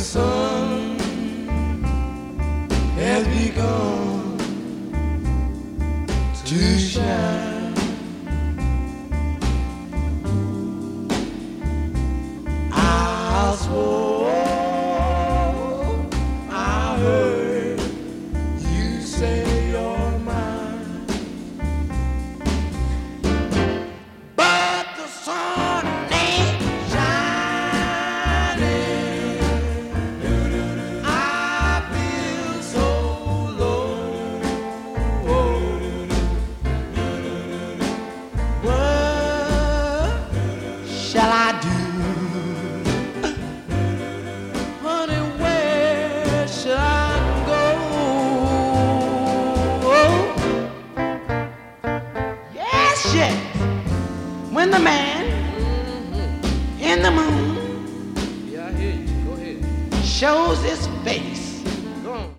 sun has begun to shine. I swore I heard you say you're mine, but the sun ain't shining. I feel so low. What shall I do? Honey, where should I go? Yes, yes. When the man in the moon Yeah, I hear you. Go ahead. shows his face, Go on.